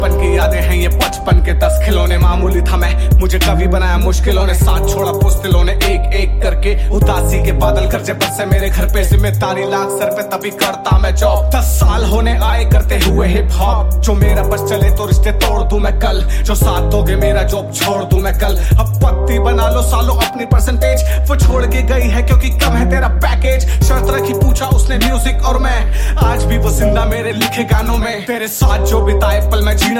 बचपन की यादें हैं ये बचपन के 10 खिलौने। मामूली था मैं, मुझे कभी बनाया मुश्किलों ने। साथ छोड़ा पुस्तलों ने एक एक करके। उदासी के बादल गरजे बरसे मेरे घर पे। जिम्मेदारी लाख सर पे तभी करता मैं जॉब। 10 साल होने आए करते हुए हिप हॉप। जो मेरा बस चले तो रिश्ते तोड़ दूं मैं कल। जो साथ दोगे मेरा जॉब छोड़ दूं मैं कल। अब पत्ती बना लो सालों अपनी परसेंटेज। वो छोड़ के गई है क्योंकि कम है तेरा पैकेज। शर्त रखी पूछा उसने म्यूजिक और मैं। आज भी वो जिंदा मेरे लिखे गानों में। तेरे साथ जो बिताए पल मैं जीना